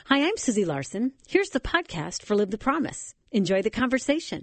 Hi, I'm Susie Larson. Here's the podcast for Live the Promise. Enjoy the conversation.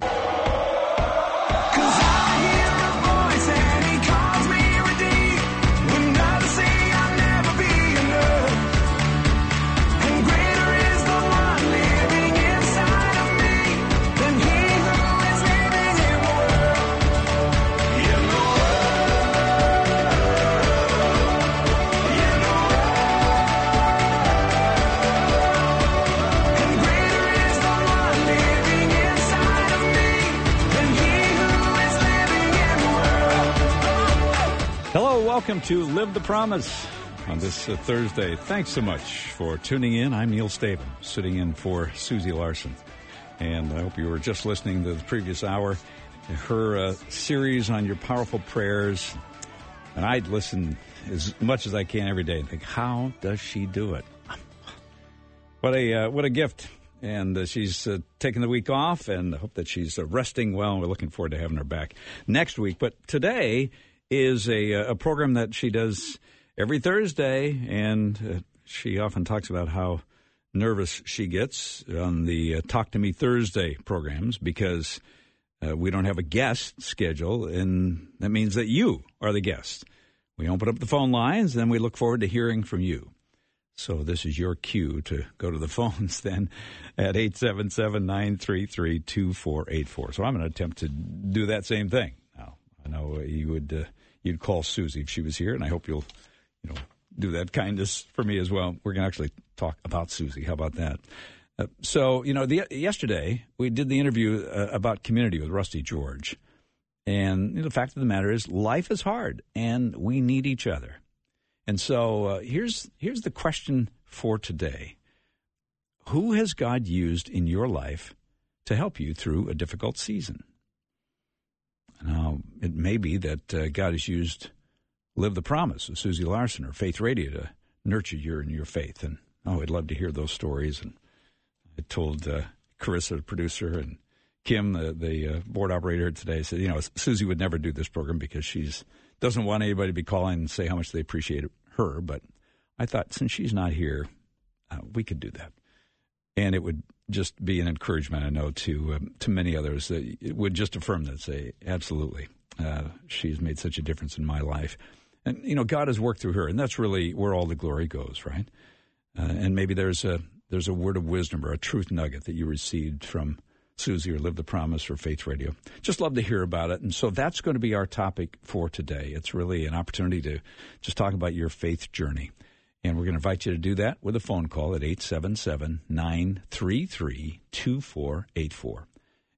Welcome to Live the Promise on this Thursday. Thanks so much for tuning in. I'm Neil Stavin, sitting in for Susie Larson. And I hope you were just listening to the previous hour, her series on your powerful prayers. And I'd listen as much as I can every day and think, how does she do it? What a gift. And she's taking the week off, and I hope that she's resting well. We're looking forward to having her back next week. But today is a program that she does every Thursday, and she often talks about how nervous she gets on the Talk to Me Thursday programs because we don't have a guest schedule, and that means that you are the guest. We open up the phone lines, and we look forward to hearing from you. So this is your cue to go to the phones then at 877-933-2484. So I'm going to attempt to do that same thing. Now, I know you would... You'd call Susie if she was here, and I hope you'll, do that kindness for me as well. We're going to actually talk about Susie. How about that? Yesterday we did the interview about community with Rusty George, and the fact of the matter is, life is hard, and we need each other. And so here's the question for today: who has God used in your life to help you through a difficult season? Now, it may be that God has used Live the Promise of Susie Larson or Faith Radio to nurture you in your faith. And, I'd love to hear those stories. And I told Carissa, the producer, and Kim, the board operator today, said, Susie would never do this program because she doesn't want anybody to be calling and say how much they appreciate her. But I thought, since she's not here, we could do that. And it would just be an encouragement, I know, to many others. It would just affirm that, say, absolutely, she's made such a difference in my life. And, God has worked through her, and that's really where all the glory goes, right? And maybe there's a word of wisdom or a truth nugget that you received from Susie or Live the Promise or Faith Radio. Just love to hear about it. And so that's going to be our topic for today. It's really an opportunity to just talk about your faith journey. And we're going to invite you to do that with a phone call at 877-933-2484.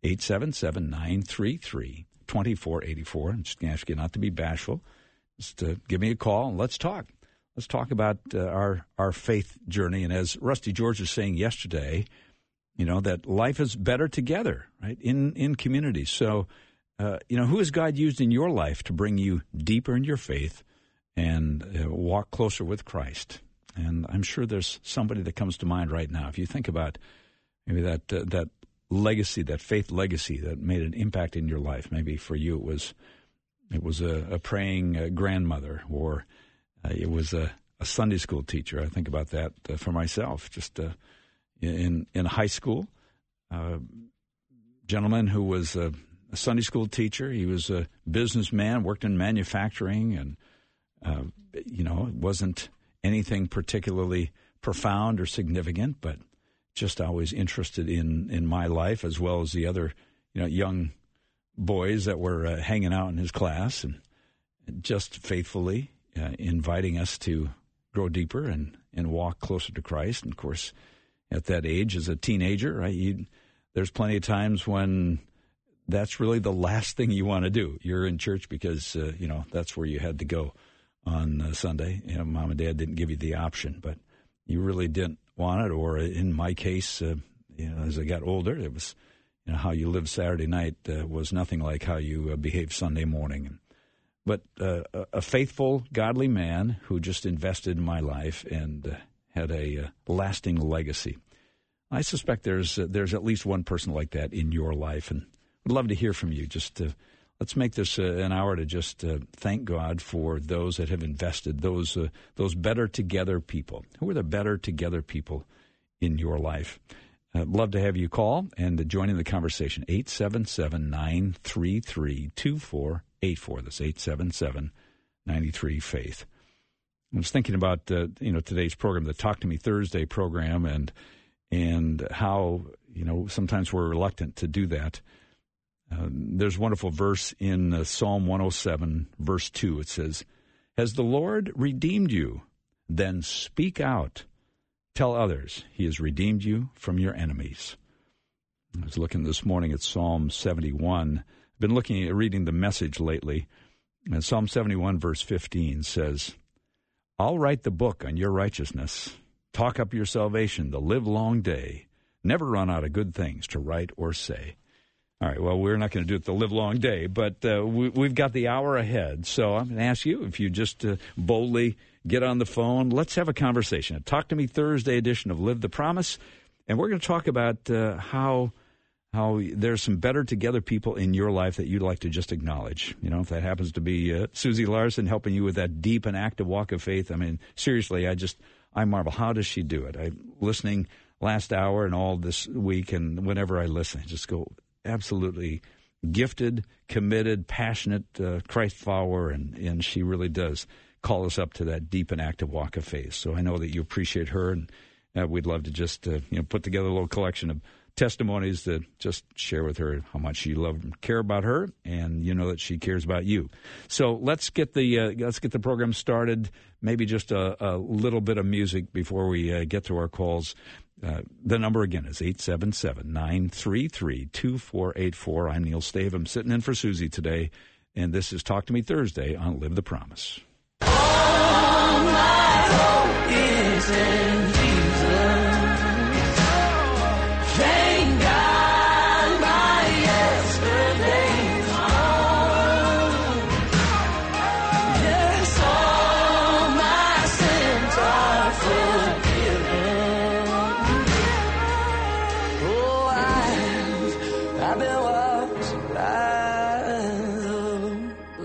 877-933-2484. I'm just going to ask you not to be bashful. Just give me a call and let's talk. Let's talk about our faith journey. And as Rusty George was saying yesterday, that life is better together, right, in community. So, who has God used in your life to bring you deeper in your faith and walk closer with Christ? And I'm sure there's somebody that comes to mind right now. If you think about maybe that legacy, that faith legacy that made an impact in your life, maybe for you it was a praying grandmother, or it was a Sunday school teacher. I think about that for myself. Just in high school, gentleman who was a Sunday school teacher. He was a businessman, worked in manufacturing, and it wasn't anything particularly profound or significant, but just always interested in my life as well as the other young boys that were hanging out in his class, and just faithfully inviting us to grow deeper and walk closer to Christ. And, of course, at that age, as a teenager, right, there's plenty of times when that's really the last thing you want to do. You're in church because, that's where you had to go on Sunday. Mom and Dad didn't give you the option, but you really didn't want it. Or in my case, as I got older, it was, how you lived Saturday night was nothing like how you behaved Sunday morning. But a faithful, godly man who just invested in my life and had a lasting legacy. I suspect there's at least one person like that in your life, and I'd love to hear from you. Just let's make this an hour to just thank God for those that have invested, those better together people. Who are the better together people in your life. I'd love to have you call and join in the conversation. 877-933-2484. That's 877-93-FAITH. I was thinking about today's program, the Talk to Me Thursday program, and how sometimes we're reluctant to do that. There's a wonderful verse in Psalm 107, verse 2. It says, "Has the Lord redeemed you? Then speak out. Tell others he has redeemed you from your enemies." I was looking this morning at Psalm 71. I've been reading the Message lately. And Psalm 71, verse 15 says, "I'll write the book on your righteousness, talk up your salvation the livelong day, never run out of good things to write or say." All right, well, we're not going to do it the livelong day, but we've got the hour ahead. So I'm going to ask you if you just boldly get on the phone. Let's have a conversation. A Talk to Me Thursday edition of Live the Promise. And we're going to talk about how there's some better together people in your life that you'd like to just acknowledge. If that happens to be Susie Larson helping you with that deep and active walk of faith. I mean, seriously, I marvel. How does she do it? I'm listening last hour and all this week, and whenever I listen, I just go, absolutely gifted, committed, passionate Christ follower, and she really does call us up to that deep and active walk of faith. So I know that you appreciate her, and we'd love to just put together a little collection of testimonies to just share with her how much you love and care about her, and that she cares about you. So let's get the program started. Maybe just a little bit of music before we get to our calls. The number again is 877-933-2484. I'm Neil Stave. I'm sitting in for Susie today, and this is Talk to Me Thursday on Live the Promise. All my hope is in Jesus. Thank God my yesterday's gone. Yes, all my sins are forgiven. Oh, I've been washed by the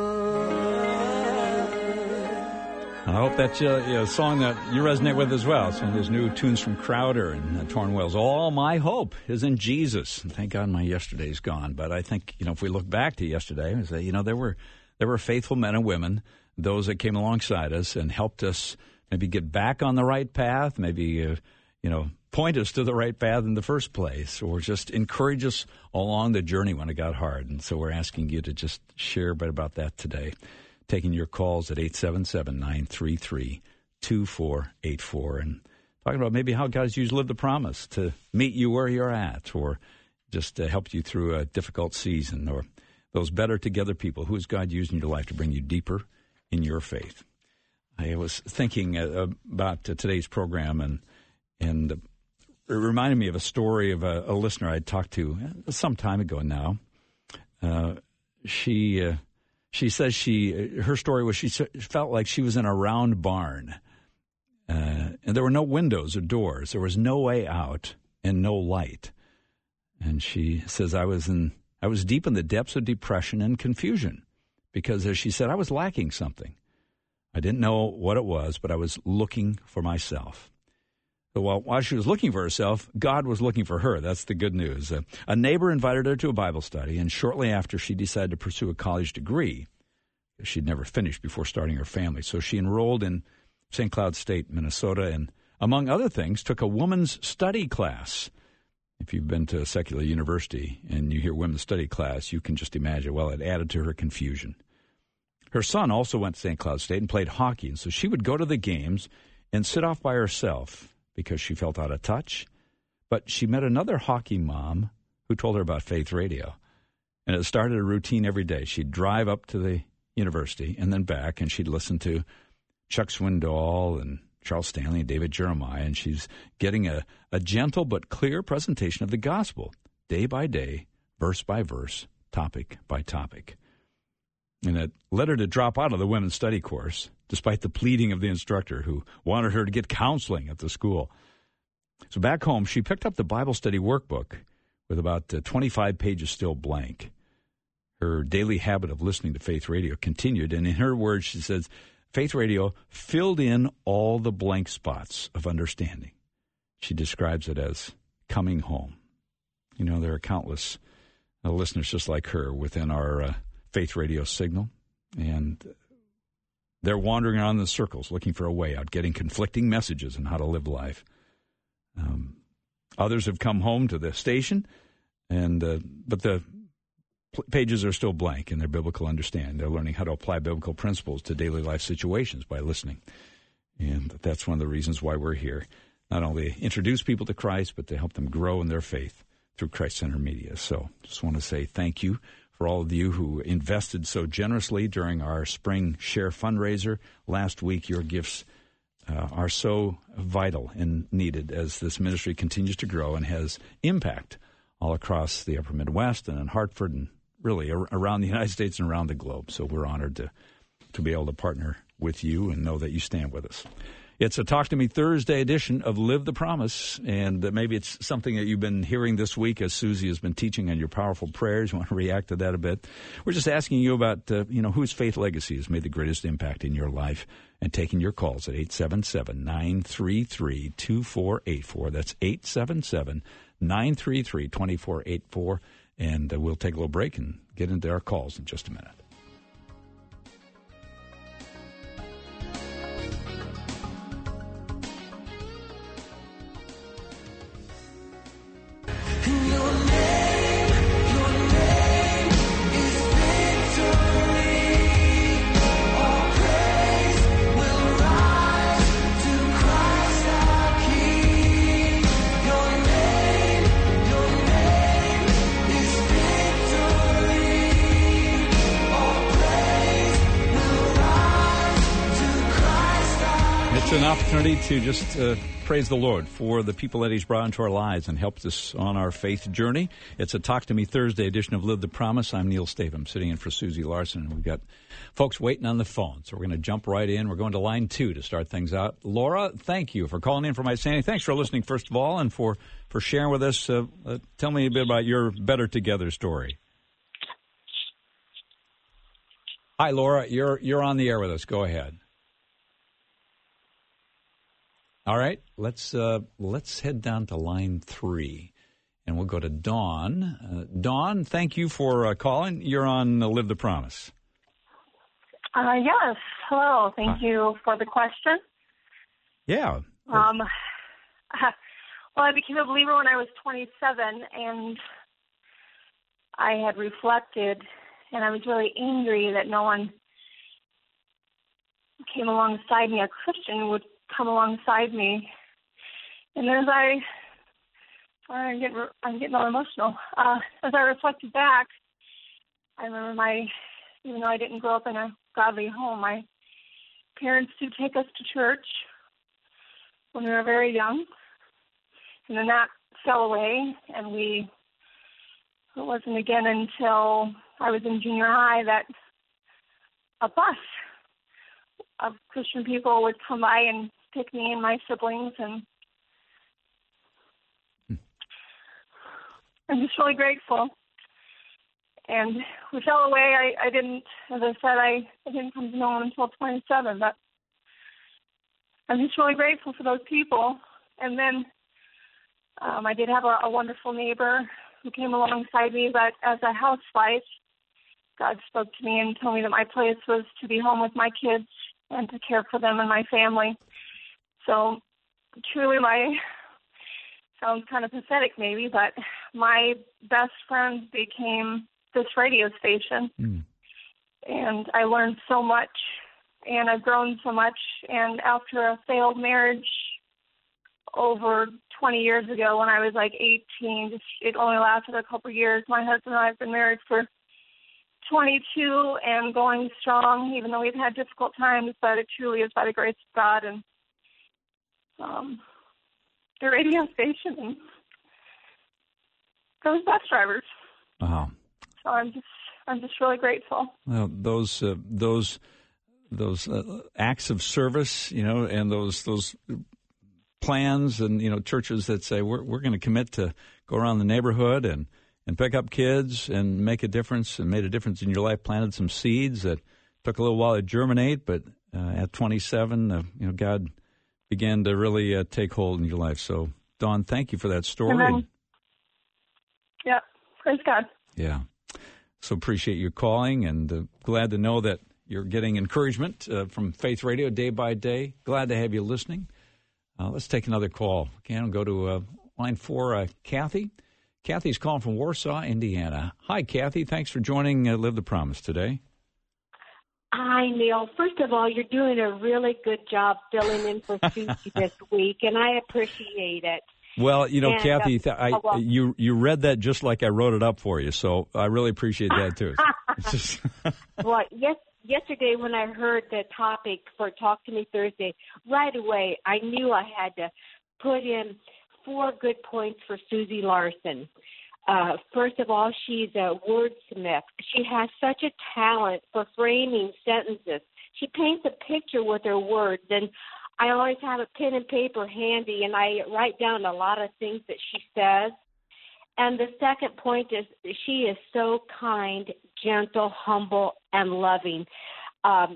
blood. I hope that's a song that you resonate with as well. Some of those new tunes from Crowder and Torn Wells. All my hope is in Jesus. And thank God my yesterday's gone. But I think, if we look back to yesterday, we say, there were faithful men and women, those that came alongside us and helped us maybe get back on the right path, maybe, point us to the right path in the first place, or just encourage us along the journey when it got hard. And so we're asking you to just share a bit about that today. Taking your calls at 877-933-2484 and talking about maybe how God's used Live the Promise to meet you where you're at, or just to help you through a difficult season, or those better together people. Who has God used in your life to bring you deeper in your faith? I was thinking about today's program, and it reminded me of a story of a listener I'd talked to some time ago now. She says her story was she felt like she was in a round barn, and there were no windows or doors. There was no way out and no light. And she says, I was deep in the depths of depression and confusion because, as she said, I was lacking something. I didn't know what it was, but I was looking for myself. So while she was looking for herself, God was looking for her. That's the good news. A neighbor invited her to a Bible study, and shortly after, she decided to pursue a college degree. She'd never finished before starting her family. So she enrolled in St. Cloud State, Minnesota, and among other things, took a women's study class. If you've been to a secular university and you hear women's study class, you can just imagine, well, it added to her confusion. Her son also went to St. Cloud State and played hockey, and so she would go to the games and sit off by herself because she felt out of touch. But she met another hockey mom who told her about Faith Radio, and it started a routine every day. She'd drive up to the university and then back, and she'd listen to Chuck Swindoll and Charles Stanley and David Jeremiah, and she's getting a gentle but clear presentation of the gospel, day by day, verse by verse, topic by topic. And it led her to drop out of the women's study course, despite the pleading of the instructor who wanted her to get counseling at the school. So back home, she picked up the Bible study workbook with about 25 pages still blank. Her daily habit of listening to Faith Radio continued, and in her words, she says, Faith Radio filled in all the blank spots of understanding. She describes it as coming home. You know, there are countless listeners just like her within our Faith Radio signal, and they're wandering around in circles looking for a way out, getting conflicting messages on how to live life. Others have come home to the station, but the pages are still blank in their biblical understanding. They're learning how to apply biblical principles to daily life situations by listening. And that's one of the reasons why we're here. Not only introduce people to Christ, but to help them grow in their faith through Christ-centered media. So just want to say thank you for all of you who invested so generously during our spring share fundraiser. Last week, your gifts are so vital and needed as this ministry continues to grow and has impact all across the upper Midwest and in Hartford and really around the United States and around the globe. So we're honored to be able to partner with you and know that you stand with us. It's a Talk to Me Thursday edition of Live the Promise, and maybe it's something that you've been hearing this week as Susie has been teaching on your powerful prayers. You want to react to that a bit. We're just asking you about, whose faith legacy has made the greatest impact in your life, and taking your calls at 877-933-2484. That's 877-933-2484, and we'll take a little break and get into our calls in just a minute. An opportunity to just praise the Lord for the people that He's brought into our lives and helped us on our faith journey. It's a Talk to Me Thursday edition of Live the Promise. I'm Neil Stavum, sitting in for Susie Larson. We've got folks waiting on the phone, so we're going to jump right in. We're going to line 2 to start things out. Laura, thank you for calling in from my Sandy. Thanks for listening, first of all, and for sharing with us. Tell me a bit about your Better Together story. Hi, Laura. You're on the air with us. Go ahead. All right, let's head down to line 3, and we'll go to Dawn. Dawn, thank you for calling. You're on Live the Promise. Yes. Hello. Thank you for the question. Yeah. Well, I became a believer when I was 27, and I had reflected, and I was really angry that no one came alongside me. A Christian would come alongside me, and as I'm getting all emotional. As I reflected back, I remember even though I didn't grow up in a godly home, my parents did take us to church when we were very young, and then that fell away, and it wasn't again until I was in junior high that a bus of Christian people would come by and pick me and my siblings, and I'm just really grateful. And we fell away. I didn't, as I said, I didn't come to know him until 27, but I'm just really grateful for those people. And then I did have a wonderful neighbor who came alongside me, but as a housewife, God spoke to me and told me that my place was to be home with my kids and to care for them and my family. So truly sounds kind of pathetic maybe, but my best friend became this radio station. And I learned so much, and I've grown so much. And after a failed marriage over 20 years ago when I was like 18, it only lasted a couple of years. My husband and I have been married for 22 and going strong, even though we've had difficult times, but it truly is by the grace of God and the radio station and those bus drivers. Wow. So I'm just really grateful. Well, those acts of service, and those plans, and churches that say we're going to commit to go around the neighborhood and pick up kids and make a difference, and made a difference in your life, planted some seeds that took a little while to germinate, but at 27, God began to really take hold in your life. So Dawn, thank you for that story. Amen. Yeah, praise God. Yeah. So appreciate you calling, and glad to know that you're getting encouragement from Faith Radio day by day. Glad to have you listening. Let's take another call. Okay, I'll go to line 4, Kathy. Kathy's calling from Warsaw, Indiana. Hi, Kathy. Thanks for joining Live the Promise today. Hi, Neil. First of all, you're doing a really good job filling in for Susie this week, and I appreciate it. Well, Kathy, you read that just like I wrote it up for you, so I really appreciate that, too. Well, yesterday when I heard the topic for Talk to Me Thursday, right away I knew I had to put in 4 good points for Susie Larson. First of all, she's a wordsmith. She has such a talent for framing sentences. She paints a picture with her words, and I always have a pen and paper handy, and I write down a lot of things that she says. And the second point is she is so kind, gentle, humble, and loving. I'm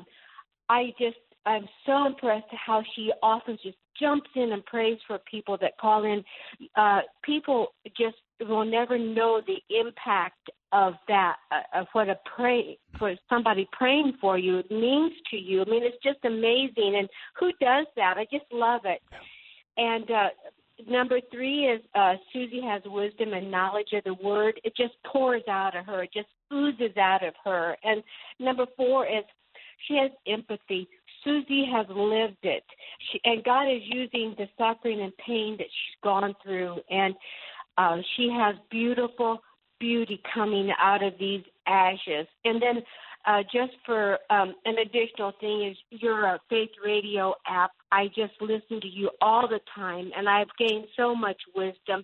so impressed how she often just jumps in and prays for people that call in. People just will never know the impact of that, of what for somebody praying for you means to you. I mean, it's just amazing. And who does that? I just love it. And number 3 is Susie has wisdom and knowledge of the word. It just pours out of her. It just oozes out of her. And number 4 is she has empathy. Susie has lived it. And God is using the suffering and pain that she's gone through. And she has beautiful beauty coming out of these ashes. And then just for an additional thing is your Faith Radio app. I just listen to you all the time, and I've gained so much wisdom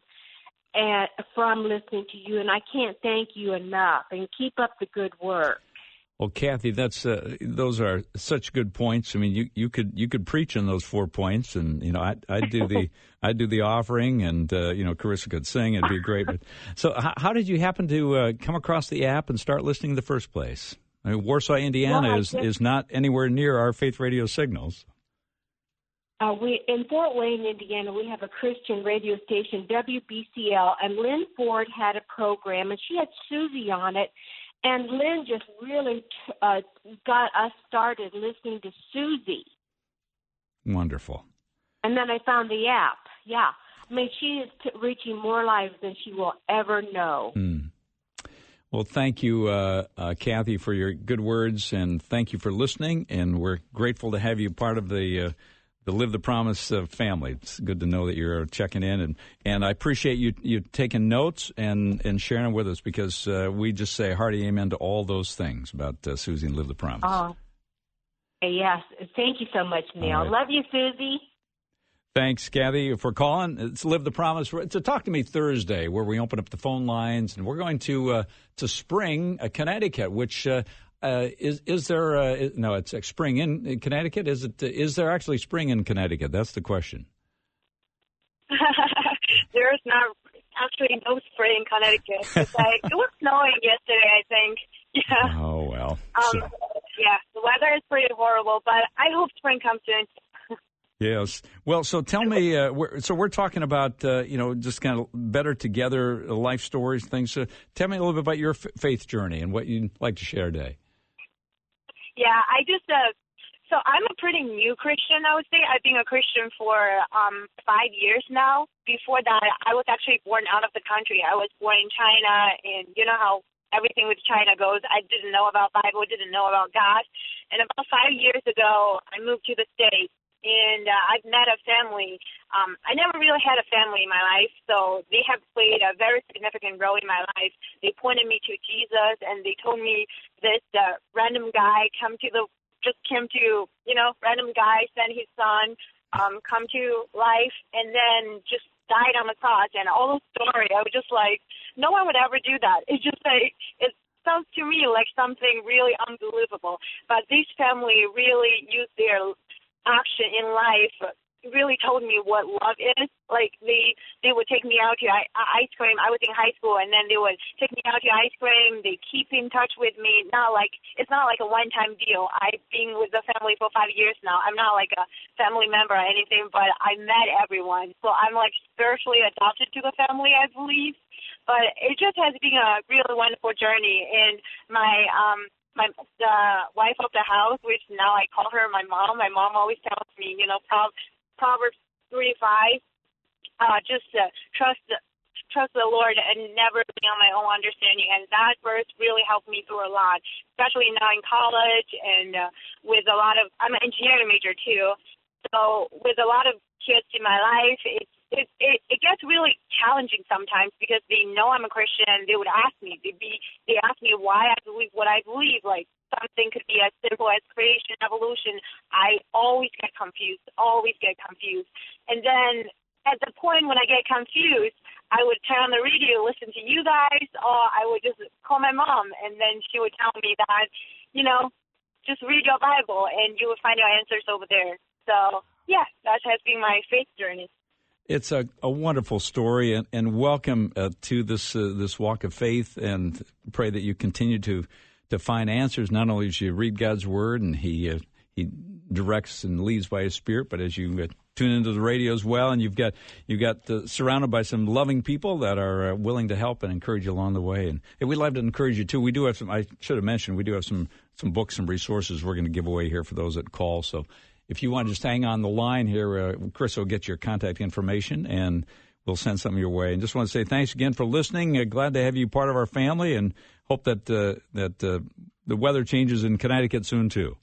from listening to you, and I can't thank you enough. And keep up the good work. Well, Kathy, those are such good points. I mean, you could preach on those 4 points, and I do the offering, and Carissa could sing. It'd be great. But so, how did you happen to come across the app and start listening in the first place? I mean, Warsaw, Indiana is not anywhere near our Faith Radio signals. We in Fort Wayne, Indiana, we have a Christian radio station, WBCL, and Lynn Ford had a program, and she had Susie on it. And Lynn just really got us started listening to Susie. Wonderful. And then I found the app. Yeah. I mean, she is reaching more lives than she will ever know. Well, thank you, Kathy, for your good words, and thank you for listening. And we're grateful to have you part of the Live the Promise family. It's good to know that you're checking in, and I appreciate you taking notes and sharing them with us, because we just say hearty amen to all those things about Susie and Live the Promise. Oh, yes. Thank you so much, Neil. Right. Love you, Susie. Thanks, Kathy, for calling. It's Live the Promise. It's a Talk to Me Thursday, where we open up the phone lines, and we're going to Spring, Connecticut, which is there? No, it's spring in Connecticut. Is there actually spring in Connecticut? That's the question. There's not actually no spring in Connecticut. It was snowing yesterday, I think. Yeah. Oh well. Yeah, the weather is pretty horrible, but I hope spring comes soon. Yes. Well, so tell me. We're talking about just kind of better together life stories, things. Tell me a little bit about your faith journey and what you'd like to share today. Yeah, so I'm a pretty new Christian, I would say. I've been a Christian for 5 years now. Before that, I was actually born out of the country. I was born in China, and you know how everything with China goes. I didn't know about Bible, didn't know about God. And about 5 years ago, I moved to the States, and I've met a family. I never really had a family in my life, so they have played a very significant role in my life. They pointed me to Jesus, and they told me this random guy random guy sent his son, come to life, and then just died on the cross. And all the story, I was just like, no one would ever do that. It's just like, it sounds to me like something really unbelievable. But this family really used their action in life really told me what love is. Like they would take me out to ice cream. I was in high school, and then they would take me out to ice cream. They keep in touch with me. It's not like a one-time deal. I've been with the family for 5 years now. I'm not like a family member or anything, but I met everyone, so I'm like spiritually adopted to the family, I believe. But it just has been a really wonderful journey. And the wife of the house, which now I call her my mom. My mom always tells me, Proverbs 3:5, just trust the Lord and never lean on my own understanding. And that verse really helped me through a lot, especially now in college and with a lot of. I'm an engineering major too, so with a lot of kids in my life, it gets really challenging sometimes because they know I'm a Christian and they would ask me. They ask me why I believe what I believe. Like something could be as simple as creation, evolution. I always get confused. And then at the point when I get confused, I would turn on the radio, listen to you guys, or I would just call my mom, and then she would tell me that, just read your Bible and you will find your answers over there. So yeah, that has been my faith journey. It's a wonderful story, and welcome to this walk of faith, and pray that you continue to find answers, not only as you read God's Word and He directs and leads by His Spirit, but as you tune into the radio as well, and you've got surrounded by some loving people that are willing to help and encourage you along the way. And we'd love to encourage you too. We do have some. I should have mentioned we do have some books and resources we're going to give away here for those that call. So if you want to just hang on the line here, Chris will get your contact information and we'll send something your way. And just want to say thanks again for listening. Glad to have you part of our family, and hope that the weather changes in Connecticut soon too.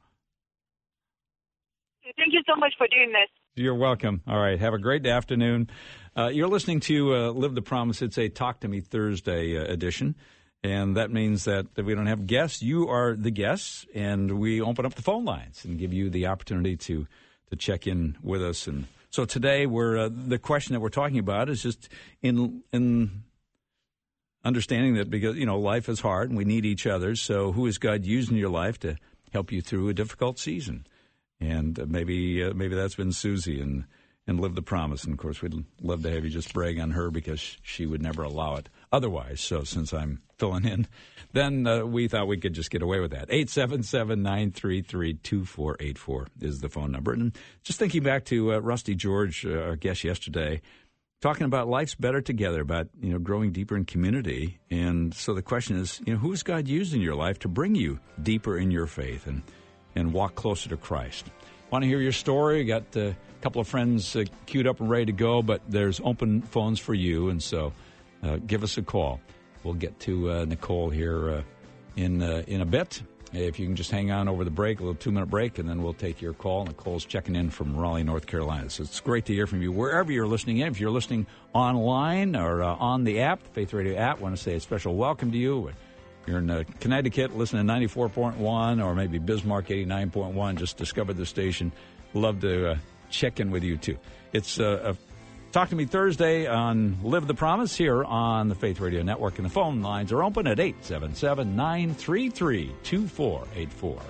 Thank you so much for doing this. You're welcome. All right. Have a great afternoon. You're listening to Live the Promise. It's a Talk to Me Thursday edition. And that means that we don't have guests. You are the guests, and we open up the phone lines and give you the opportunity to check in with us. And so today, the question that we're talking about is just in understanding that, because life is hard and we need each other. So who is God using in your life to help you through a difficult season? And maybe that's been Susie and Live the Promise. And, of course, we'd love to have you just brag on her, because she would never allow it otherwise. So since I'm filling in, then we thought we could just get away with that. 877-933-2484 is the phone number. And just thinking back to Rusty George, our guest yesterday, talking about life's better together, about growing deeper in community. And so the question is, who's God used in your life to bring you deeper in your faith and walk closer to Christ? Want to hear your story? Got a couple of friends queued up and ready to go, but there's open phones for you, and so give us a call. We'll get to Nicole here in a bit. If you can just hang on over the break, a little 2-minute break, and then we'll take your call. Nicole's checking in from Raleigh, North Carolina. So it's great to hear from you wherever you're listening in. If you're listening online or on the app, Faith Radio app, I want to say a special welcome to you. You're in Connecticut, listening to 94.1 or maybe Bismarck 89.1. Just discovered the station. Love to check in with you, too. It's Talk to Me Thursday on Live the Promise here on the Faith Radio Network. And the phone lines are open at 877-933-2484.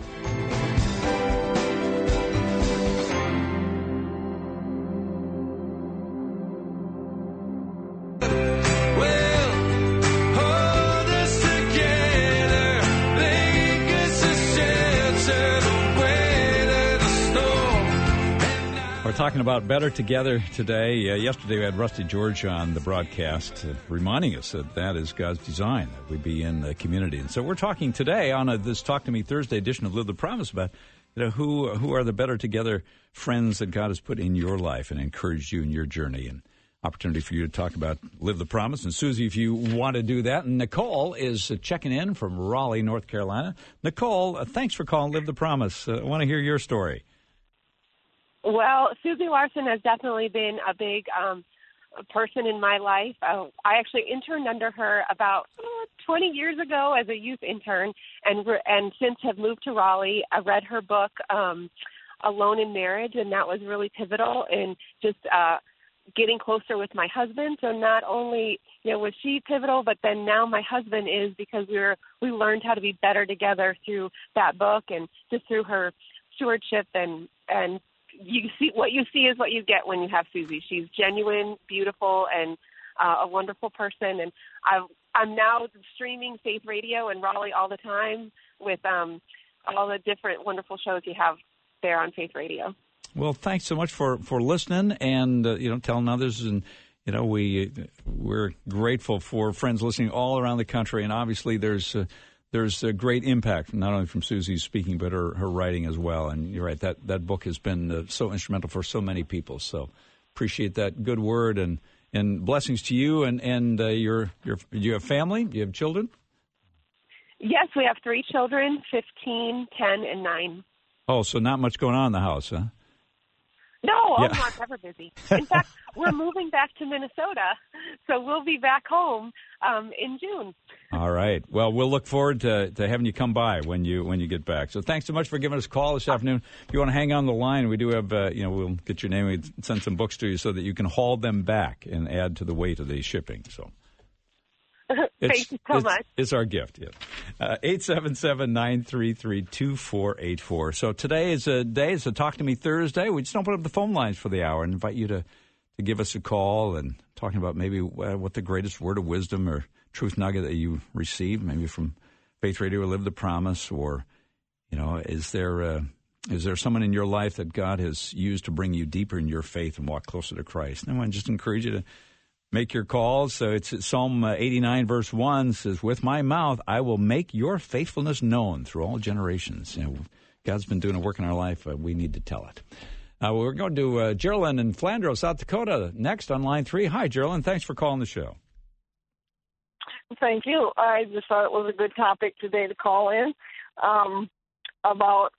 Talking about better together today. Yesterday we had Rusty George on the broadcast, reminding us that is God's design, that we be in the community. And so we're talking today on this Talk to Me Thursday edition of Live the Promise about who are the better together friends that God has put in your life and encouraged you in your journey, and opportunity for you to talk about Live the Promise. And Susie, if you want to do that. And Nicole is checking in from Raleigh, North Carolina. Nicole, thanks for calling Live the Promise. I want to hear your story. Well, Susie Larson has definitely been a big person in my life. I actually interned under her about 20 years ago as a youth intern, and since have moved to Raleigh. I read her book, Alone in Marriage, and that was really pivotal in just getting closer with my husband. So not only was she pivotal, but then now my husband is, because we learned how to be better together through that book and just through her stewardship and you see is what you get when you have Susie. She's genuine, beautiful, and a wonderful person. And I'm now streaming Faith Radio in Raleigh all the time with all the different wonderful shows you have there on Faith Radio. Well, thanks so much for listening and telling others, and we're grateful for friends listening all around the country. And obviously, there's a great impact not only from Susie's speaking but her writing as well. And you're right, that book has been so instrumental for so many people. So appreciate that good word and blessings to you and do you have family? Do you have children? Yes, we have 3 children, 15, 10, and 9. Oh, so not much going on in the house, huh? No, Yeah. I'm never busy. In fact, we're moving back to Minnesota, so we'll be back home in June. All right. Well, we'll look forward to having you come by when you get back. So thanks so much for giving us a call this afternoon. If you want to hang on the line, we do have, we'll get your name. We send some books to you so that you can haul them back and add to the weight of the shipping. So. Thank you so much. It's our gift, yes. 877-933-2484. So today is a Talk to Me Thursday. We just open up the phone lines for the hour and invite you to give us a call and talking about maybe what the greatest word of wisdom or truth nugget that you received, maybe from Faith Radio or Live the Promise, or, is there someone in your life that God has used to bring you deeper in your faith and walk closer to Christ? And I want to just encourage you to make your calls. So it's Psalm 89, verse 1 says, "With my mouth I will make your faithfulness known through all generations." God's been doing a work in our life. We need to tell it. We're going to Geraldine in Flandreau, South Dakota, next on line 3. Hi, Geraldine. Thanks for calling the show. Thank you. I just thought it was a good topic today to call in about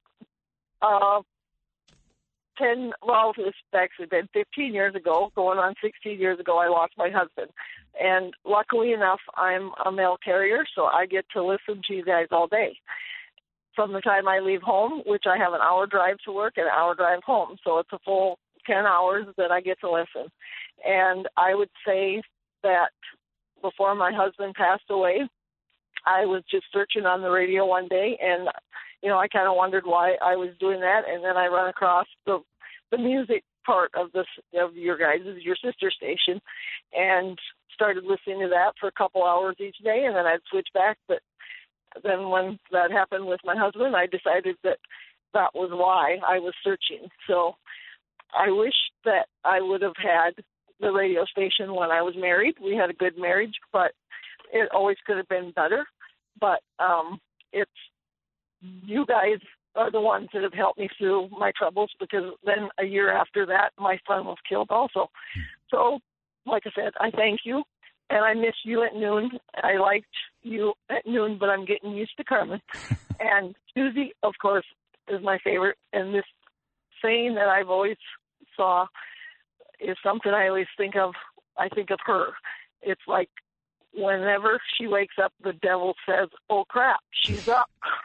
it's actually been 15 years ago, going on 16 years ago, I lost my husband. And luckily enough, I'm a mail carrier, so I get to listen to you guys all day. From the time I leave home, which I have an hour drive to work and an hour drive home, so it's a full 10 hours that I get to listen. And I would say that before my husband passed away, I was just searching on the radio one day, and I kind of wondered why I was doing that, and then I run across the music part of your sister station, and started listening to that for a couple hours each day, and then I'd switch back. But then when that happened with my husband, I decided that was why I was searching. So I wish that I would have had the radio station when I was married. We had a good marriage, but it always could have been better. But it's you guys are the ones that have helped me through my troubles, because then a year after that, my son was killed also. So, like I said, I thank you, and I miss you at noon. I liked you at noon, but I'm getting used to Carmen. And Susie, of course, is my favorite. And this saying that I've always saw is something I always think of. I think of her. It's like, whenever she wakes up, the devil says, "Oh crap, she's up."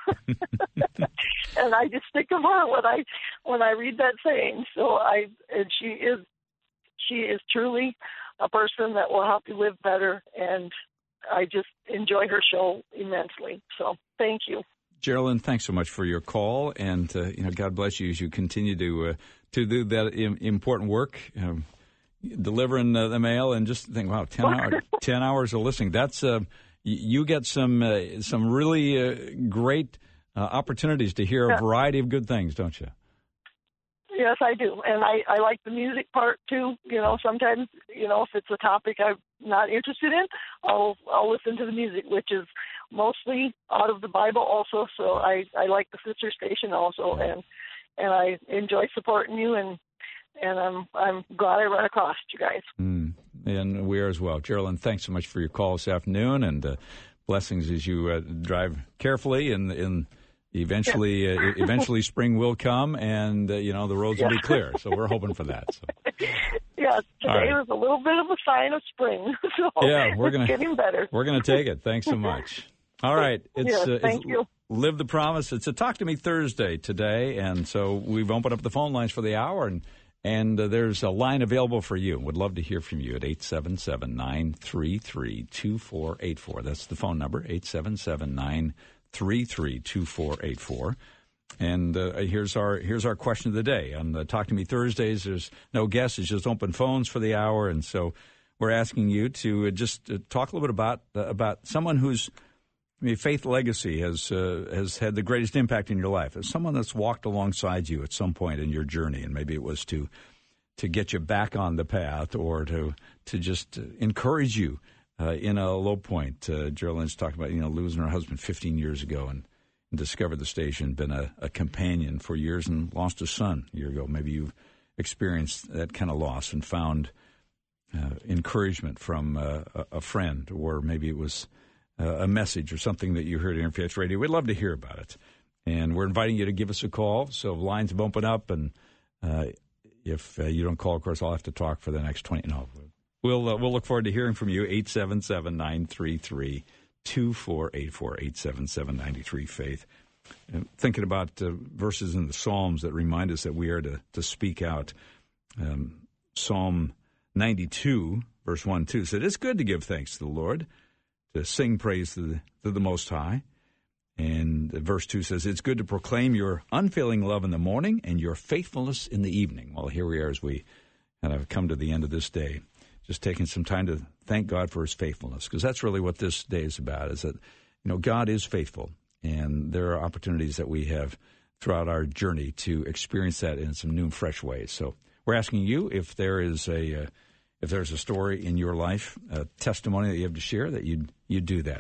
And I just think of her when I read that saying. So she is truly a person that will help you live better, and I just enjoy her show immensely. So thank you. Geraldine, thanks so much for your call, and God bless you as you continue to do that important work. Delivering the mail, and just think, wow, 10 hours of listening. That's you get some really great opportunities to hear a variety of good things, don't you? Yes, I do, and I like the music part too. Sometimes if it's a topic I'm not interested in, I'll listen to the music, which is mostly out of the Bible also. So I like the sister station also, and I enjoy supporting you, and I'm glad I ran across you guys. And we are as well. Geraldine, thanks so much for your call this afternoon, and blessings as you drive carefully, and eventually spring will come, and the roads will be clear. So we're hoping for that. So. Yes, today was a little bit of a sign of spring. So it's getting better. We're going to take it. Thanks so much. All right. Thank you. Live the Promise. It's a Talk to Me Thursday today, and so we've opened up the phone lines for the hour, and there's a line available for you. Would love to hear from you at 877-933-2484. That's the phone number, 877-933-2484. And here's our question of the day. On the Talk to Me Thursdays, there's no guests. It's just open phones for the hour. And so we're asking you to just talk a little bit about someone whose faith legacy has had the greatest impact in your life. As someone that's walked alongside you at some point in your journey, and maybe it was to get you back on the path or to just encourage you in a low point. Geraldine's talking about losing her husband 15 years ago and discovered the station, been a companion for years, and lost a son a year ago. Maybe you've experienced that kind of loss and found encouragement from a friend, or maybe it was a message or something that you heard at Interfaith Radio. We'd love to hear about it. And we're inviting you to give us a call. So lines have opened up, and if you don't call, of course, I'll have to talk for the next 20. No, we'll look forward to hearing from you. 877-933-2484, 877-93-FAITH. Thinking about verses in the Psalms that remind us that we are to speak out. Psalm 92, verse 1-2 said, "It's good to give thanks to the Lord, to sing praise to the Most High." And verse 2 says, "It's good to proclaim your unfailing love in the morning and your faithfulness in the evening." Well, here we are as we kind of come to the end of this day, just taking some time to thank God for his faithfulness, because that's really what this day is about, is that, God is faithful, and there are opportunities that we have throughout our journey to experience that in some new and fresh ways. So we're asking you if there is a story in your life, a testimony that you have to share, that you do that.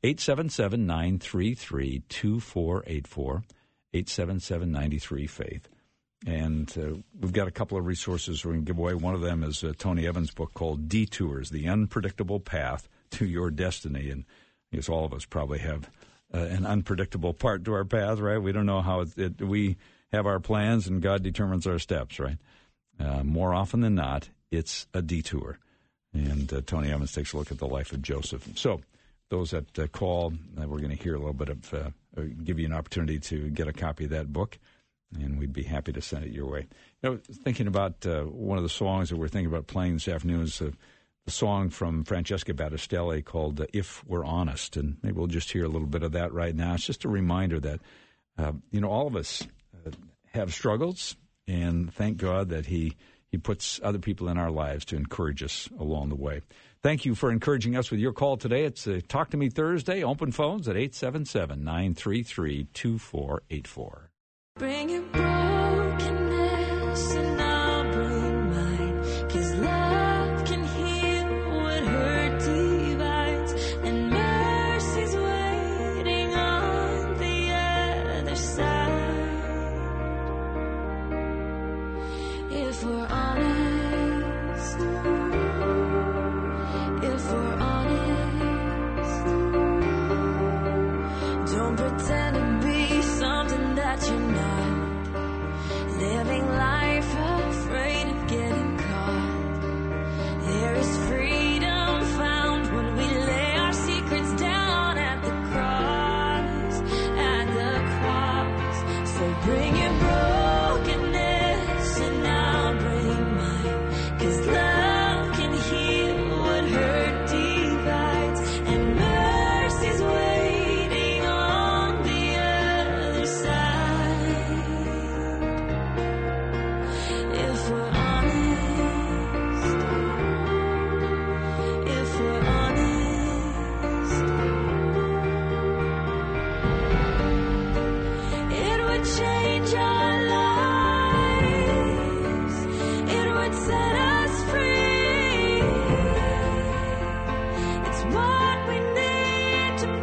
877-933-2484, 877-93-FAITH. And we've got a couple of resources we're going to give away. One of them is Tony Evans' book called Detours, The Unpredictable Path to Your Destiny. And I guess all of us probably have an unpredictable part to our path, right? We don't know how we have our plans, and God determines our steps, right? More often than not, it's a detour. And Tony Evans takes a look at the life of Joseph. So those that call, we're going to hear a little bit of, give you an opportunity to get a copy of that book, and we'd be happy to send it your way. Thinking about one of the songs that we're thinking about playing this afternoon is the song from Francesca Battistelli called If We're Honest, and maybe we'll just hear a little bit of that right now. It's just a reminder that, all of us have struggles, and thank God that He puts other people in our lives to encourage us along the way. Thank you for encouraging us with your call today. It's Talk to Me Thursday. Open phones at 877-933-2484. Bring your brokenness and I'll bring mine, 'cause love can heal what hurt divides, and mercy's waiting on the other side. If we're honest, don't pretend to be something that you're not. Living life afraid of getting caught. There is freedom found when we lay our secrets down at the cross, So bring your brokenness and I'll bring mine, 'cause love can heal what hurt divides, and mercy's waiting on the other side. If we're honest, it would change our lives, it would set us free. It's what we need to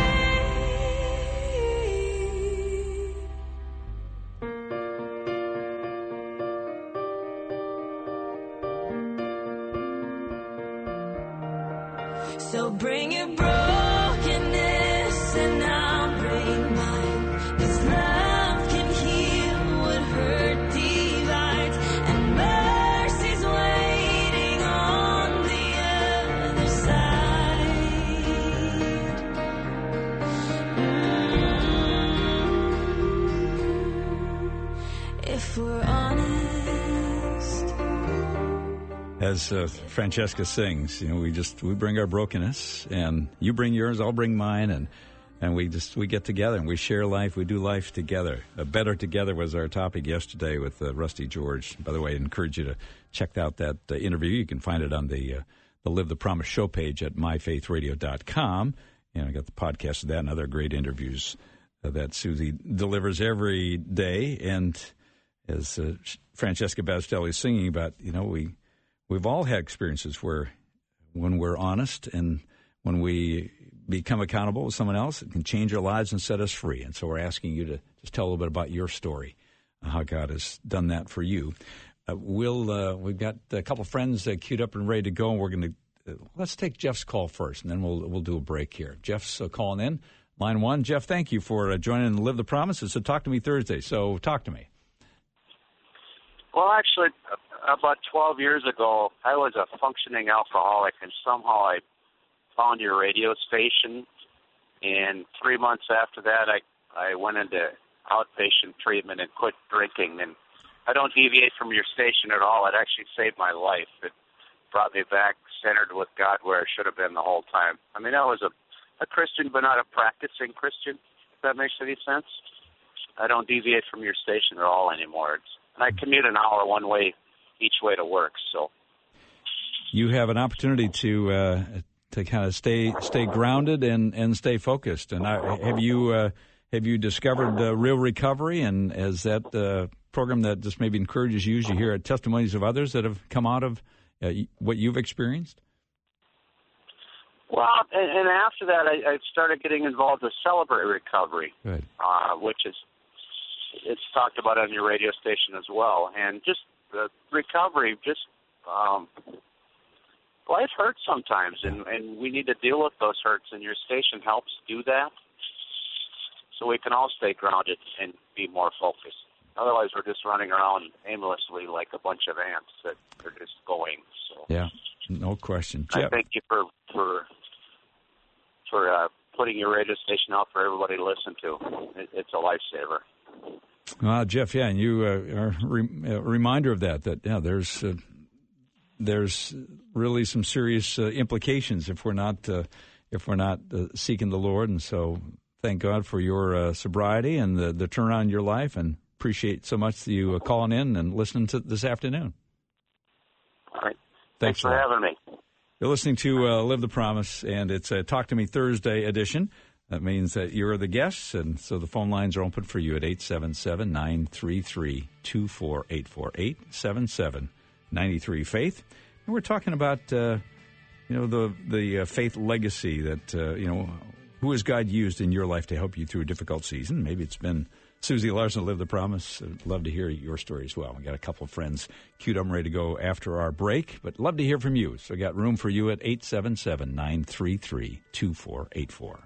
be. So bring your brokenness and I'll bring mine, 'cause love can heal what hurt divides, and mercy's waiting on the other side. If we're honest. As Francesca sings, we bring our brokenness, and you bring yours, I'll bring mine, and And we get together and we share life. We do life together. Better Together was our topic yesterday with Rusty George. By the way, I encourage you to check out that interview. You can find it on the Live the Promise show page at myfaithradio.com. And I got the podcast of that and other great interviews that Susie delivers every day. And as Francesca Bastelli is singing about, we've all had experiences where when we're honest and when we become accountable with someone else, it can change our lives and set us free. And so we're asking you to just tell a little bit about your story, how God has done that for you. We've got a couple friends queued up and ready to go, and we're going to let's take Jeff's call first, and then we'll do a break here. Jeff's calling in, line one. Jeff, thank you for joining Live the Promise. It's a Talk to Me Thursday, so talk to me. Well, actually, about 12 years ago, I was a functioning alcoholic, and somehow I found your radio station, and 3 months after that, I went into outpatient treatment and quit drinking, and I don't deviate from your station at all. It actually saved my life. It brought me back centered with God where I should have been the whole time. I mean, I was a Christian, but not a practicing Christian, if that makes any sense. I don't deviate from your station at all anymore. And I commute an hour one way each way to work, so. You have an opportunity to kind of stay grounded and stay focused. And have you discovered real recovery? And is that program that just maybe encourages you as you hear testimonies of others that have come out of what you've experienced? Well, and after that, I started getting involved with Celebrate Recovery, Good. Which it's talked about on your radio station as well. And just the recovery, life hurts sometimes, and we need to deal with those hurts, and your station helps do that so we can all stay grounded and be more focused. Otherwise, we're just running around aimlessly like a bunch of ants that are just going. So yeah, no question. Jeff, I thank you for putting your radio station out for everybody to listen to. It's a lifesaver. Well, Jeff, yeah, and you are a reminder of that there's really some serious implications if we're not seeking the Lord, and so thank God for your sobriety and the turnaround in your life, and appreciate so much that you calling in and listening to this afternoon. All right. Thanks for having me. You're listening to Live the Promise, and it's a Talk to Me Thursday edition. That means that you're the guests, and so the phone lines are open for you at 877-933-2484, 877-93-FAITH. And we're talking about, the faith legacy that, who has God used in your life to help you through a difficult season? Maybe it's been Susie Larson, Live the Promise. I'd love to hear your story as well. We got a couple of friends queued up and ready to go after our break, but love to hear from you. So I got room for you at 877-933-2484.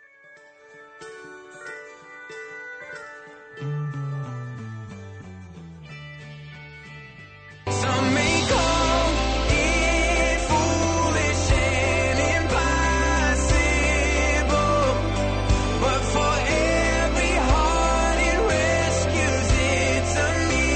Some may call it foolish and impossible, but for every heart it rescues, it's a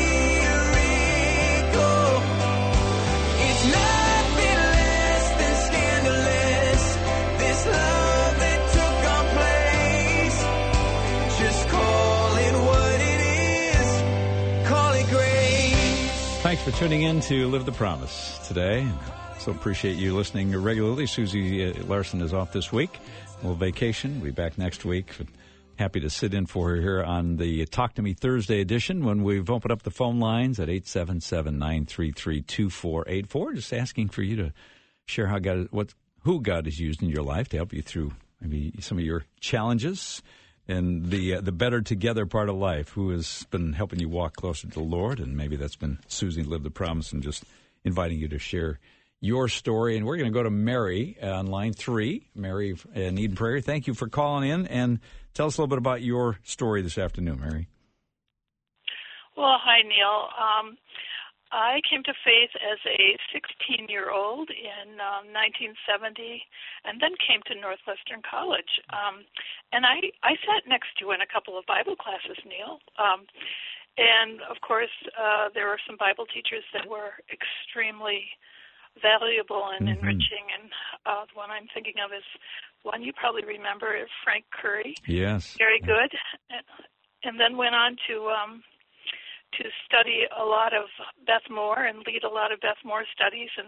miracle. It's nothing less than scandalous, this love that took our place. Just call it what it is, call it grace. Thanks for tuning in to Live the Promise today. So appreciate you listening regularly. Susie Larson is off this week. A little vacation. We'll be back next week. Happy to sit in for her here on the Talk to Me Thursday edition when we've opened up the phone lines at 877-933-2484. Just asking for you to share who God has used in your life to help you through maybe some of your challenges and the better together part of life, who has been helping you walk closer to the Lord. And maybe that's been Susie Live the Promise, and just inviting you to share your story. And we're going to go to Mary on line 3. Mary in Eden Prairie, thank you for calling in, and tell us a little bit about your story this afternoon, Mary. Well, hi, Neil. I came to faith as a 16-year-old in 1970, and then came to Northwestern College. And I sat next to you in a couple of Bible classes, Neil. And, of course, there were some Bible teachers that were extremely valuable and enriching. And the one I'm thinking of is one you probably remember, Frank Curry. Yes. Very good. And then went on to study a lot of Beth Moore and lead a lot of Beth Moore studies, and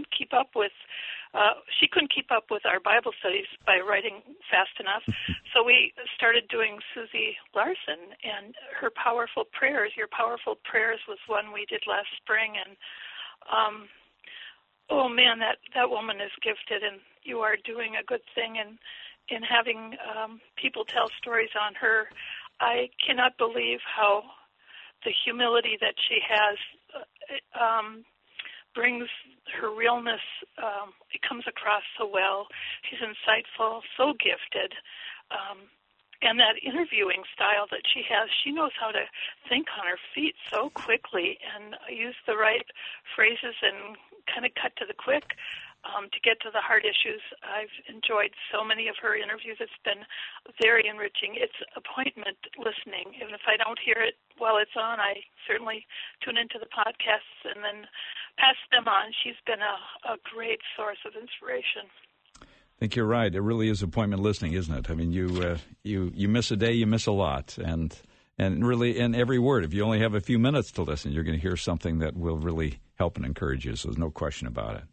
she couldn't keep up with our Bible studies by writing fast enough. So we started doing Susie Larson and her Powerful Prayers. Your Powerful Prayers was one we did last spring, and oh man, that woman is gifted, and you are doing a good thing in having people tell stories on her. I cannot believe how the humility that she has brings her realness. It comes across so well. She's insightful, so gifted. And that interviewing style that she has, she knows how to think on her feet so quickly and use the right phrases and kind of cut to the quick to get to the hard issues. I've enjoyed so many of her interviews. It's been very enriching. It's appointment listening. Even if I don't hear it while it's on, I certainly tune into the podcasts and then pass them on. She's been a great source of inspiration. I think you're right. It really is appointment listening, isn't it? I mean, you miss a day, you miss a lot, and really in every word. If you only have a few minutes to listen, you're going to hear something that will really help and encourage you. So there's no question about it.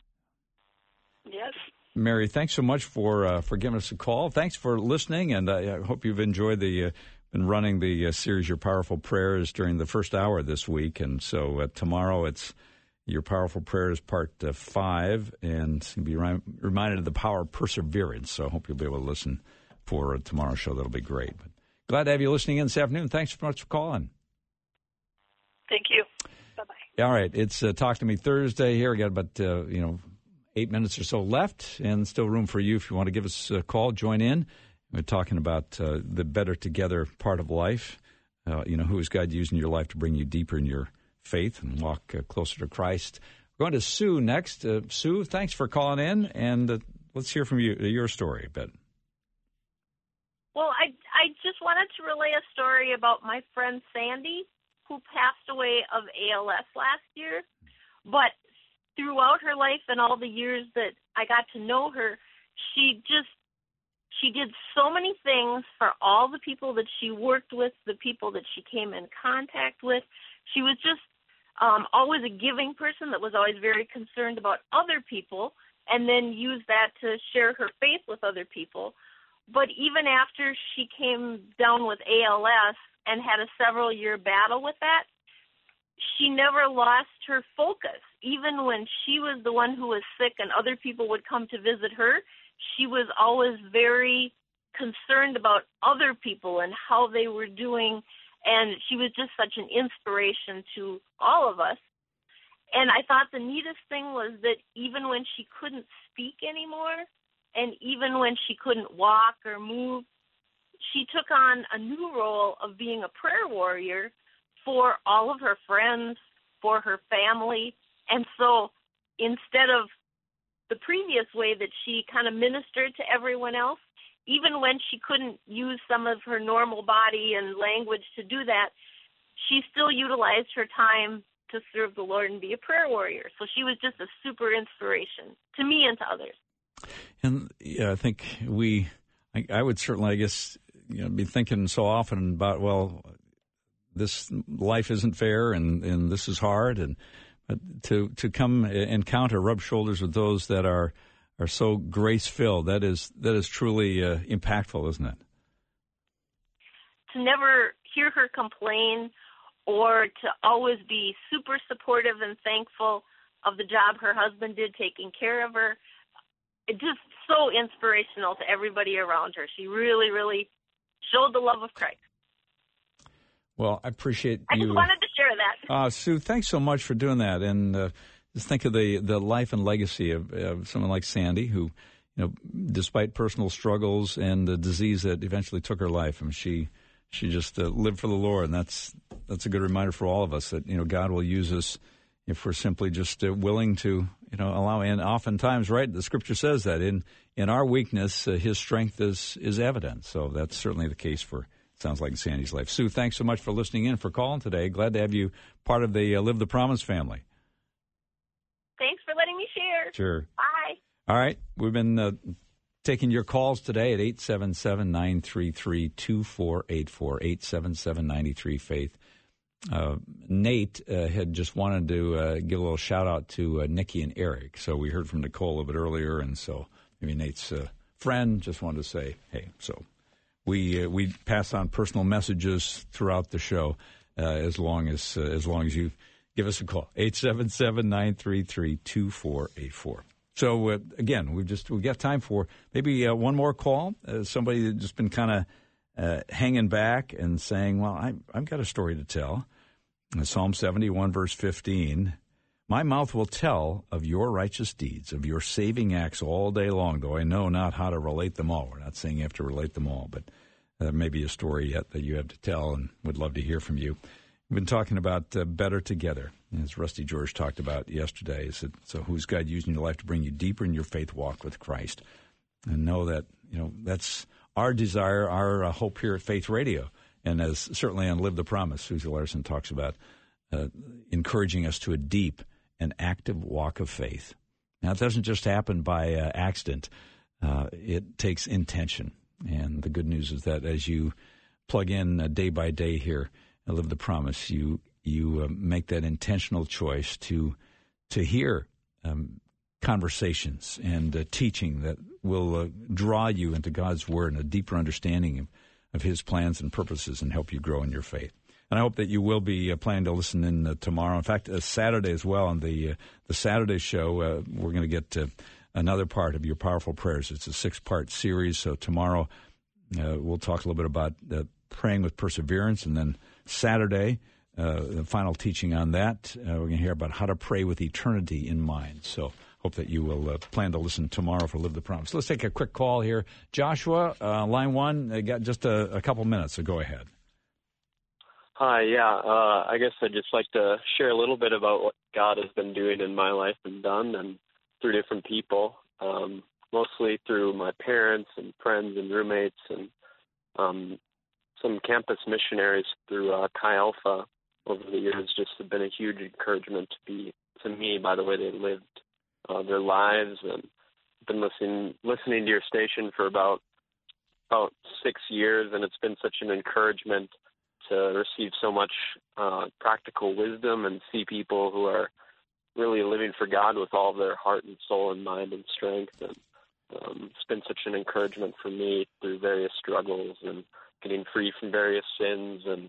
Yes. Mary, thanks so much for giving us a call. Thanks for listening, and I hope you've enjoyed been running the series Your Powerful Prayers during the first hour this week, and so tomorrow it's Your Powerful Prayers Part 5, and you'll be reminded of the power of perseverance. So I hope you'll be able to listen for tomorrow's show. That'll be great. But glad to have you listening in this afternoon. Thanks so much for calling. Thank you. Bye-bye. All right, it's Talk to Me Thursday here. We got about 8 minutes or so left, and still room for you if you want to give us a call. Join in. We're talking about the better together part of life. Who is God using your life to bring you deeper in your faith and walk closer to Christ. We're going to Sue next. Sue, thanks for calling in, and let's hear from you, your story a bit. Well, I just wanted to relay a story about my friend Sandy, who passed away of ALS last year. But throughout her life and all the years that I got to know her, she did so many things for all the people that she worked with, the people that she came in contact with. She was just always a giving person that was always very concerned about other people, and then used that to share her faith with other people. But even after she came down with ALS and had a several-year battle with that, she never lost her focus. Even when she was the one who was sick and other people would come to visit her, she was always very concerned about other people and how they were doing, and she was just such an inspiration to all of us. And I thought the neatest thing was that even when she couldn't speak anymore, and even when she couldn't walk or move, she took on a new role of being a prayer warrior for all of her friends, for her family. And so instead of the previous way that she kind of ministered to everyone else, even when she couldn't use some of her normal body and language to do that, she still utilized her time to serve the Lord and be a prayer warrior. So she was just a super inspiration to me and to others. And I think I would certainly, I guess, be thinking so often about, well, this life isn't fair and this is hard, and to come encounter, rub shoulders with those that are so grace-filled, that is truly impactful, isn't it? To never hear her complain or to always be super supportive and thankful of the job her husband did taking care of her, it's just so inspirational to everybody around her. She really, really showed the love of Christ. Well, I appreciate you. I just wanted to share that. Sue, thanks so much for doing that. And just think of the life and legacy of someone like Sandy, who, despite personal struggles and the disease that eventually took her life, and she just lived for the Lord. And that's a good reminder for all of us that, God will use us if we're simply just willing to, allow. And oftentimes, right, the Scripture says that in our weakness, His strength is evident. So that's certainly the case for, sounds like, Sandy's life. Sue, thanks so much for listening in, for calling today. Glad to have you part of the Live the Promise family. Thanks for letting me share. Sure. Bye. All right. We've been taking your calls today at 877-933-2484, 877-93-FAITH. Nate had just wanted to give a little shout-out to Nikki and Eric. So we heard from Nicole a bit earlier, and so maybe Nate's friend just wanted to say, hey, so we pass on personal messages throughout the show as long as you give us a call, 877-933-2484. So, again, we got time for maybe one more call. Somebody that's just been kind of hanging back and saying, well, I've got a story to tell. Psalm 71, verse 15, my mouth will tell of your righteous deeds, of your saving acts all day long, though I know not how to relate them all. We're not saying you have to relate them all, but there may be a story yet that you have to tell and would love to hear from you. We've been talking about better together, as Rusty George talked about yesterday. So who's God using your life to bring you deeper in your faith walk with Christ? And know that, that's our desire, our hope here at Faith Radio. And as certainly on Live the Promise, Susie Larson talks about encouraging us to a deep and active walk of faith. Now, it doesn't just happen by accident. It takes intention. And the good news is that as you plug in day by day here, Live the Promise, you make that intentional choice to hear conversations and teaching that will draw you into God's Word and a deeper understanding of His plans and purposes and help you grow in your faith. And I hope that you will be planning to listen in tomorrow. In fact, Saturday as well on the Saturday show, we're going to get another part of your powerful prayers. It's a 6-part series. So tomorrow we'll talk a little bit about praying with perseverance, and then Saturday, the final teaching on that. We're going to hear about how to pray with eternity in mind. So hope that you will plan to listen tomorrow for Live the Promise. Let's take a quick call here. Joshua, line 1, they got just a couple minutes, so go ahead. Hi, I guess I'd just like to share a little bit about what God has been doing in my life and done, and through different people, mostly through my parents and friends and roommates and some campus missionaries through Chi Alpha over the years. Just have been a huge encouragement to me by the way they lived their lives, and been listening to your station for about 6 years, and it's been such an encouragement to receive so much practical wisdom and see people who are really living for God with all of their heart and soul and mind and strength. And it's been such an encouragement for me through various struggles and getting free from various sins. And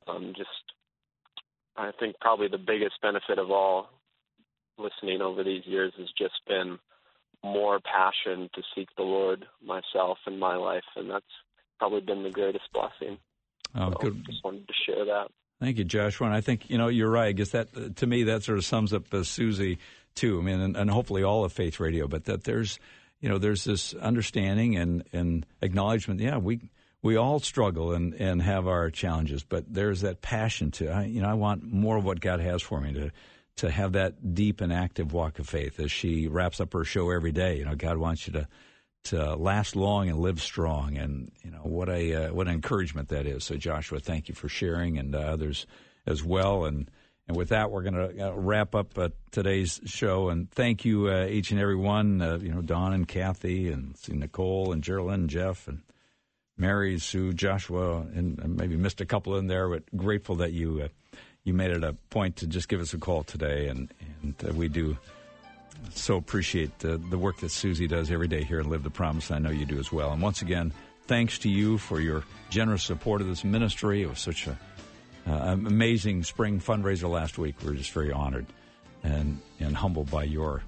I think probably the biggest benefit of all listening over these years has just been more passion to seek the Lord myself in my life, and that's probably been the greatest blessing. Oh, so good. Just wanted to share that. Thank you, Joshua. And I think, you're right. I guess that, to me, that sort of sums up Susie, too. I mean, and hopefully all of Faith Radio, but that there's this understanding and acknowledgement. Yeah, we all struggle and have our challenges, but there's that passion I want more of what God has for me, to have that deep and active walk of faith. As she wraps up her show every day, God wants you to last long and live strong, and what an encouragement that is. So Joshua, thank you for sharing, and others as well. And with that, we're going to wrap up today's show. And thank you each and every one. Don and Kathy, and Nicole and Geraldine and Jeff and Mary, Sue, Joshua, and maybe missed a couple in there. But grateful that you made it a point to just give us a call today, and we do so appreciate the work that Susie does every day here and Live the Promise. I know you do as well. And once again, thanks to you for your generous support of this ministry. It was such an amazing spring fundraiser last week. We're just very honored and humbled by your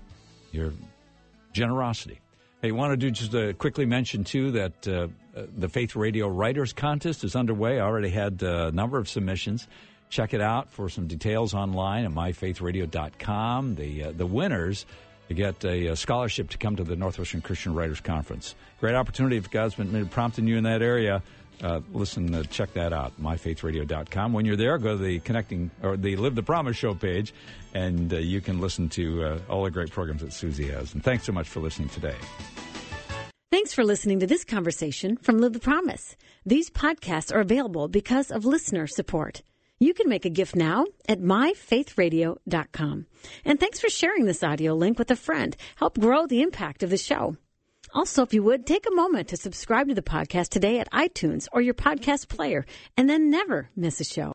generosity. Hey, want to do just quickly mention, too, that the Faith Radio Writers Contest is underway. I already had a number of submissions. Check it out for some details online at myfaithradio.com. The winners get a scholarship to come to the Northwestern Christian Writers Conference. Great opportunity if God's been prompting you in that area. Check that out, myfaithradio.com. When you're there, go to the Live the Promise show page, and you can listen to all the great programs that Susie has. And thanks so much for listening today. Thanks for listening to this conversation from Live the Promise. These podcasts are available because of listener support. You can make a gift now at myfaithradio.com. And thanks for sharing this audio link with a friend. Help grow the impact of the show. Also, if you would, take a moment to subscribe to the podcast today at iTunes or your podcast player, and then never miss a show.